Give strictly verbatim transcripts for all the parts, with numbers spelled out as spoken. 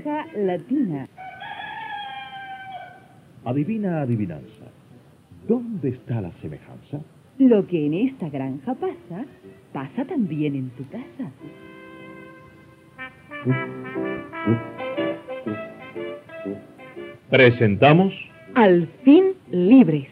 Granja Latina. Adivina adivinanza. ¿Dónde está la semejanza? Lo que en esta granja pasa, pasa también en tu casa. Presentamos Al fin libres.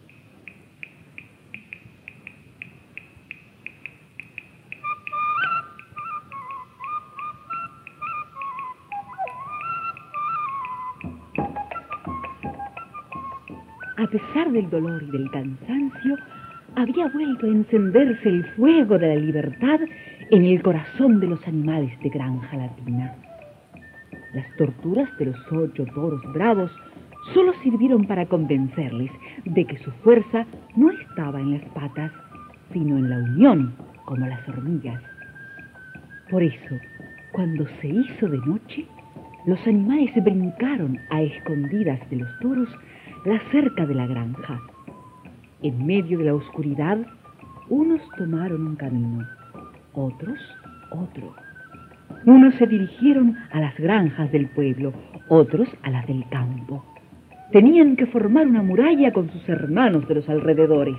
A pesar del dolor y del cansancio, había vuelto a encenderse el fuego de la libertad en el corazón de los animales de Granja Latina. Las torturas de los ocho toros bravos solo sirvieron para convencerles de que su fuerza no estaba en las patas, sino en la unión, como las hormigas. Por eso, cuando se hizo de noche, los animales brincaron a escondidas de los toros la cerca de la granja. En medio de la oscuridad, unos tomaron un camino, otros otro. Unos se dirigieron a las granjas del pueblo, otros a las del campo. Tenían que formar una muralla con sus hermanos de los alrededores.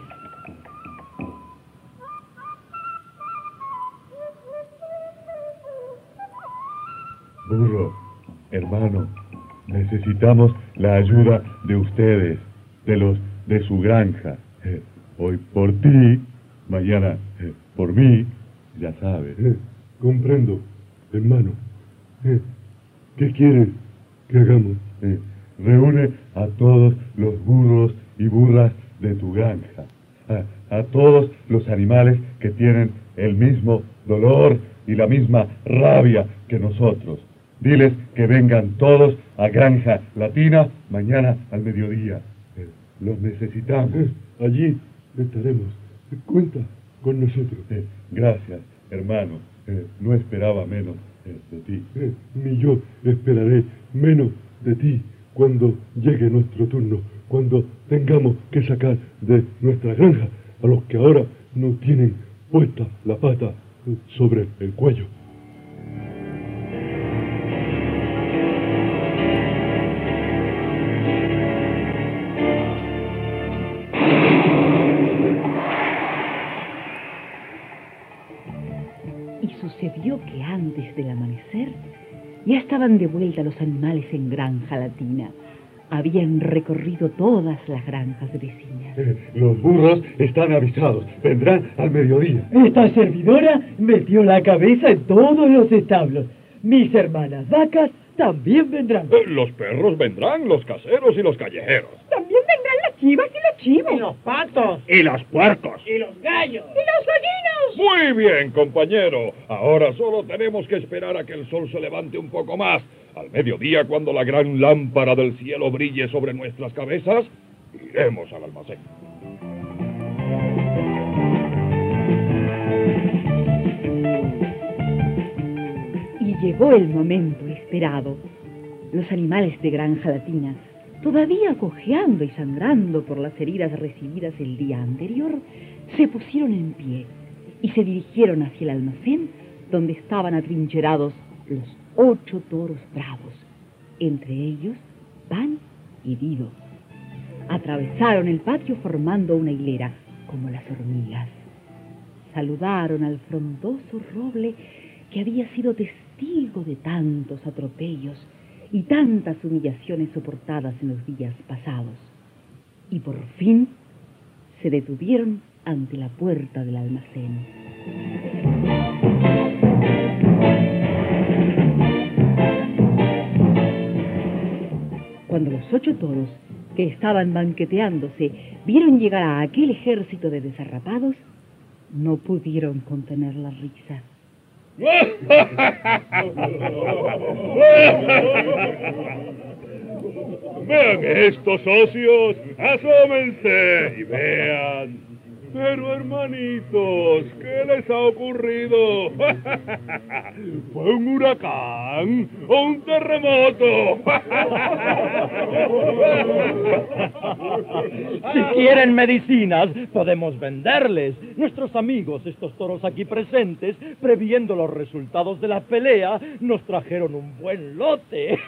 Burro, hermano, necesitamos la ayuda de ustedes, de los de su granja. Eh, hoy por ti, mañana eh, por mí, ya sabes. Eh, comprendo, hermano. Eh, ¿Qué quieres que hagamos? Eh, reúne a todos los burros y burras de tu granja, a, a todos los animales que tienen el mismo dolor y la misma rabia que nosotros. Diles que vengan todos a Granja Latina mañana al mediodía. Eh, los necesitamos. Eh, allí estaremos. Cuenta con nosotros. Eh, gracias, hermano. Eh, no esperaba menos eh, de ti. Eh, ni yo esperaré menos de ti cuando llegue nuestro turno, cuando tengamos que sacar de nuestra granja a los que ahora no tienen puesta la pata sobre el cuello. Y sucedió que antes del amanecer ya estaban de vuelta los animales en Granja Latina. Habían recorrido todas las granjas vecinas. Eh, los burros están avisados. Vendrán al mediodía. Esta servidora metió la cabeza en todos los establos. Mis hermanas vacas también vendrán. Eh, los perros vendrán, los caseros y los callejeros. También vendrán las chivas y los chivos. Y los patos. Y los puercos. Y los gallos. Y los gallinos. Muy bien, compañero. Ahora solo tenemos que esperar a que el sol se levante un poco más. Al mediodía, cuando la gran lámpara del cielo brille sobre nuestras cabezas, iremos al almacén. Y llegó el momento esperado. Los animales de Granja Latina, todavía cojeando y sangrando por las heridas recibidas el día anterior, se pusieron en pie y se dirigieron hacia el almacén donde estaban atrincherados los ocho toros bravos, entre ellos Pan y Dido. Atravesaron el patio formando una hilera, como las hormigas. Saludaron al frondoso roble que había sido testigo de tantos atropellos y tantas humillaciones soportadas en los días pasados. Y por fin se detuvieron ante la puerta del almacén. Cuando los ocho toros, que estaban banqueteándose, vieron llegar a aquel ejército de desarrapados, no pudieron contener la risa. Vean estos socios, asómense y vean. Pero hermanitos, ¿qué les ha ocurrido? ¿Fue un huracán o un terremoto? Si quieren medicinas, podemos venderles. Nuestros amigos, estos toros aquí presentes, previendo los resultados de la pelea, nos trajeron un buen lote.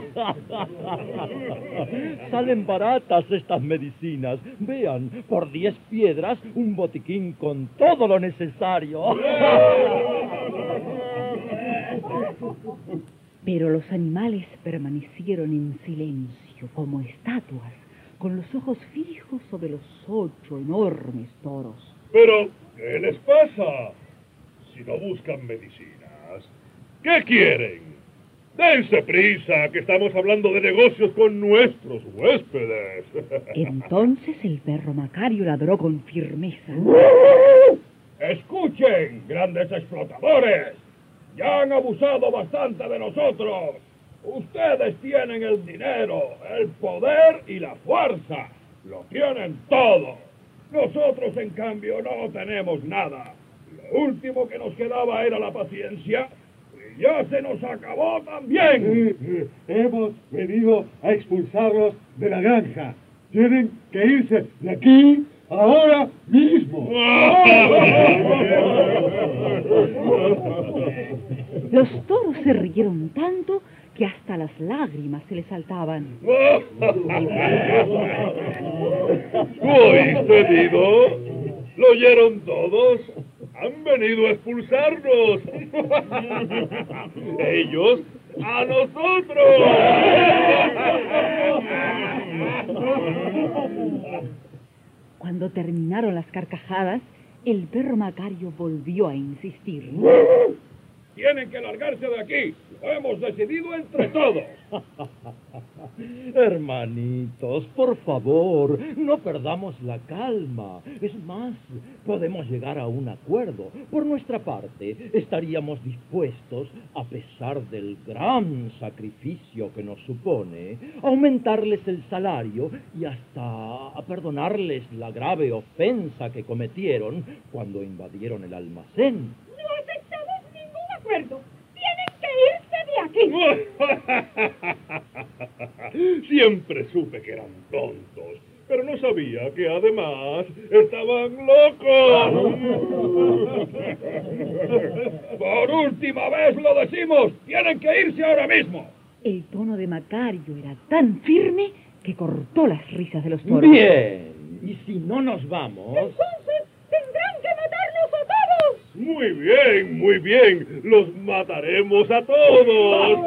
Salen baratas estas medicinas. Vean, por diez piedras, un botiquín con todo lo necesario. Pero los animales permanecieron en silencio, como estatuas, con los ojos fijos sobre los ocho enormes toros. Pero, ¿qué les pasa? Si no buscan medicinas, ¿qué quieren? Dense prisa, que estamos hablando de negocios con nuestros huéspedes. Entonces el perro Macario ladró con firmeza. ¡Escuchen, grandes explotadores! Ya han abusado bastante de nosotros. Ustedes tienen el dinero, el poder y la fuerza. Lo tienen todo. Nosotros, en cambio, no tenemos nada. Lo último que nos quedaba era la paciencia. Y ya se nos acabó también. Eh, hemos venido a expulsarlos de la granja. Tienen que irse de aquí ahora mismo. Los toros se rieron tanto que hasta las lágrimas se les saltaban. ¿Oíste, Dido? ¿Lo oyeron todos? Han venido a expulsarnos. Ellos a nosotros. Cuando terminaron las carcajadas, el perro Macario volvió a insistir. Tienen que largarse de aquí. Lo hemos decidido entre todos. Hermanitos, por favor, no perdamos la calma. Es más, podemos llegar a un acuerdo. Por nuestra parte, estaríamos dispuestos, a pesar del gran sacrificio que nos supone, a aumentarles el salario y hasta a perdonarles la grave ofensa que cometieron cuando invadieron el almacén. No aceptamos ningún acuerdo. Tienen que irse de aquí. Siempre supe que eran tontos, pero no sabía que además estaban locos. Por última vez lo decimos, tienen que irse ahora mismo. El tono de Macario era tan firme que cortó las risas de los toros. Bien, y si no nos vamos... Entonces tendrán que matarnos a todos. Muy bien, muy bien. Los mataremos a todos.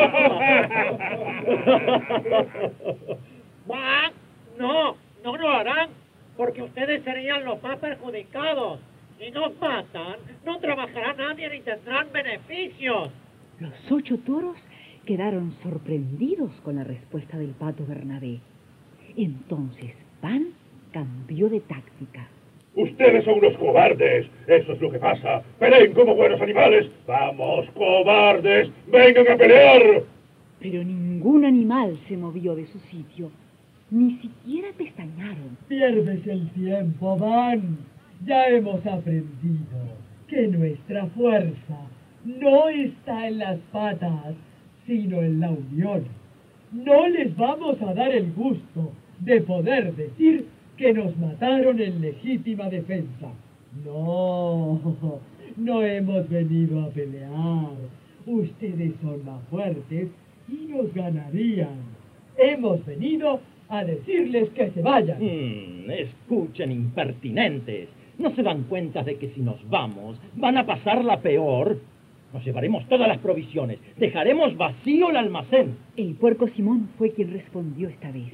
No, no lo harán, porque ustedes serían los más perjudicados. Si nos matan, no trabajará nadie ni tendrán beneficios. Los ocho toros quedaron sorprendidos con la respuesta del pato Bernabé. Entonces Pan cambió de táctica. Ustedes son unos cobardes. Eso es lo que pasa. Peleen como buenos animales. Vamos, cobardes. Vengan a pelear. Pero ningún animal se movió de su sitio. Ni siquiera pestañaron. Pierdes el tiempo, Van. Ya hemos aprendido que nuestra fuerza no está en las patas, sino en la unión. No les vamos a dar el gusto de poder decir que nos mataron en legítima defensa. No, no hemos venido a pelear. Ustedes son más fuertes y nos ganarían. Hemos venido a decirles que se vayan. Mm, escuchen, impertinentes. ¿No se dan cuenta de que si nos vamos, van a pasarla peor? Nos llevaremos todas las provisiones. Dejaremos vacío el almacén. El puerco Simón fue quien respondió esta vez.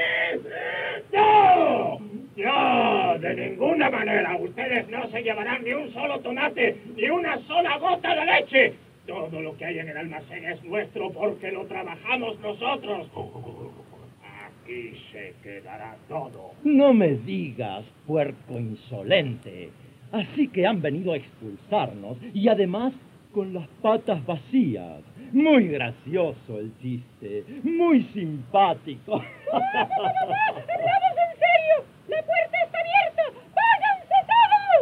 ¡No! ¡No! ¡De ninguna manera! Ustedes no se llevarán ni un solo tomate, ni una sola gota de leche. Todo lo que hay en el almacén es nuestro porque lo trabajamos nosotros. Aquí se quedará todo. No me digas, puerco insolente. Así que han venido a expulsarnos y además con las patas vacías. Muy gracioso el chiste, muy simpático. ¡Hablamos en serio! ¡La puerta está abierta! ¡Váyanse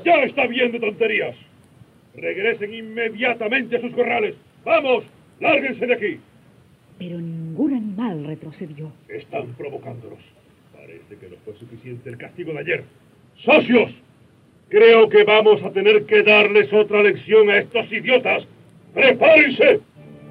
Ya está bien de tonterías. Regresen inmediatamente a sus corrales. ¡Vamos! ¡Lárguense de aquí! Pero ningún animal retrocedió. Están provocándonos. Parece que no fue suficiente el castigo de ayer. ¡Socios! Creo que vamos a tener que darles otra lección a estos idiotas. ¡Prepárense!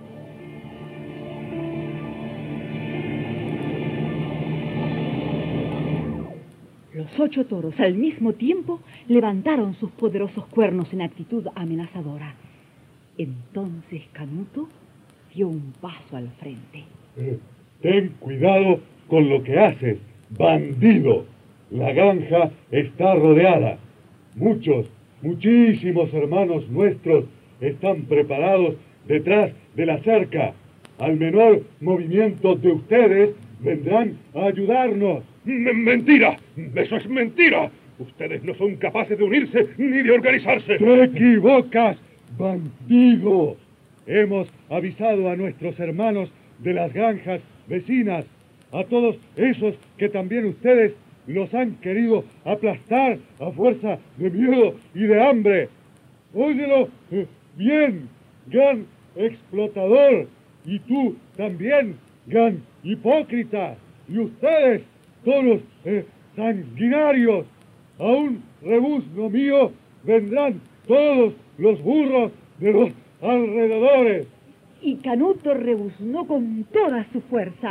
Los ocho toros al mismo tiempo levantaron sus poderosos cuernos en actitud amenazadora. Entonces Canuto dio un paso al frente. Eh, ten cuidado con lo que haces, bandido. La granja está rodeada. Muchos, muchísimos hermanos nuestros están preparados detrás de la cerca. Al menor movimiento de ustedes vendrán a ayudarnos. M- ¡Mentira! ¡Eso es mentira! Ustedes no son capaces de unirse ni de organizarse. ¡Te equivocas, bandido! Hemos avisado a nuestros hermanos de las granjas vecinas, a todos esos que también ustedes los han querido aplastar a fuerza de miedo y de hambre. Óyelo eh, bien, gran explotador, y tú también, gran hipócrita, y ustedes, todos eh, sanguinarios, a un rebuzno mío vendrán todos los burros de los alrededores. Y Canuto rebuznó con toda su fuerza.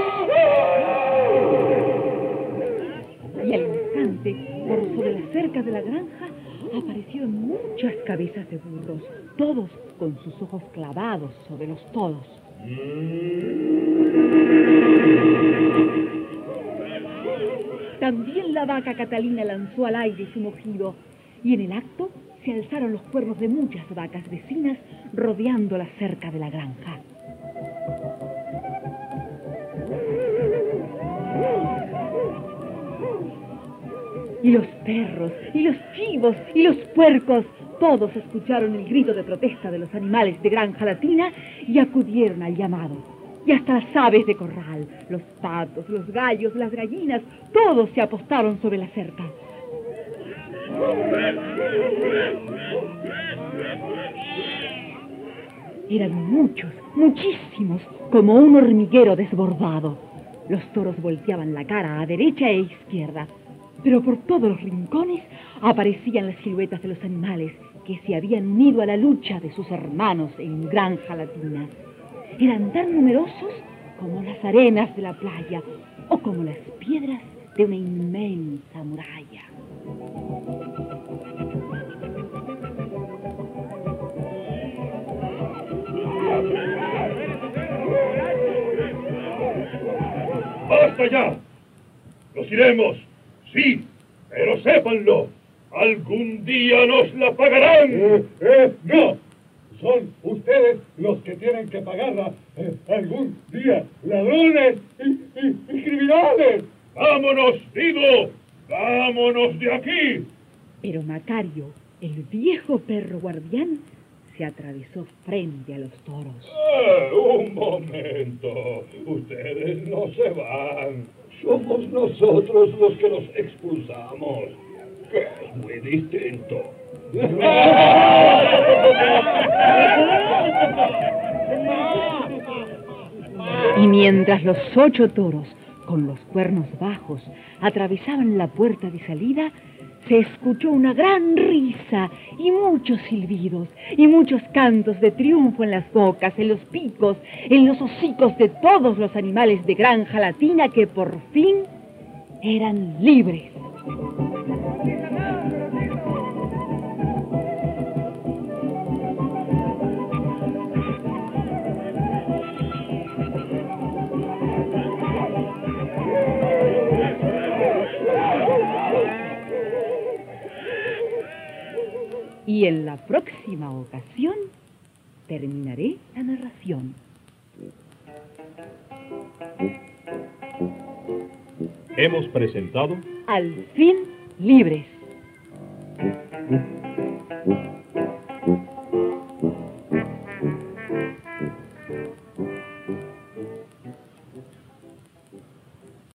Y al instante, por sobre la cerca de la granja, aparecieron muchas cabezas de burros, todos con sus ojos clavados sobre los toros. También la vaca Catalina lanzó al aire su mugido, y en el acto se alzaron los cuernos de muchas vacas vecinas rodeando la cerca de la granja. Y los perros, y los chivos, y los puercos, todos escucharon el grito de protesta de los animales de Granja Latina y acudieron al llamado. Y hasta las aves de corral, los patos, los gallos, las gallinas, todos se apostaron sobre la cerca. Eran muchos, muchísimos, como un hormiguero desbordado. Los toros volteaban la cara a derecha e izquierda, pero por todos los rincones aparecían las siluetas de los animales que se habían unido a la lucha de sus hermanos en Granja Latina. Eran tan numerosos como las arenas de la playa o como las piedras de una inmensa muralla. ¡Basta ya! ¡Nos iremos! ¡Sí! ¡Pero sépanlo! ¡Algún día nos la pagarán! Eh, eh, ¡No! Son ustedes los que tienen que pagarla eh, algún día, ladrones y, y, y criminales. ¡Vámonos, digo! ¡Vámonos de aquí! Pero Macario, el viejo perro guardián, se atravesó frente a los toros. Eh, un momento. Ustedes no se van. Somos nosotros los que los expulsamos. Que es muy distinto. Y mientras los ocho toros, con los cuernos bajos, atravesaban la puerta de salida, se escuchó una gran risa y muchos silbidos y muchos cantos de triunfo en las bocas, en los picos, en los hocicos de todos los animales de Granja Latina que por fin eran libres. Y en la próxima ocasión terminaré la narración. Hemos presentado Al fin libres. Uh, uh, uh.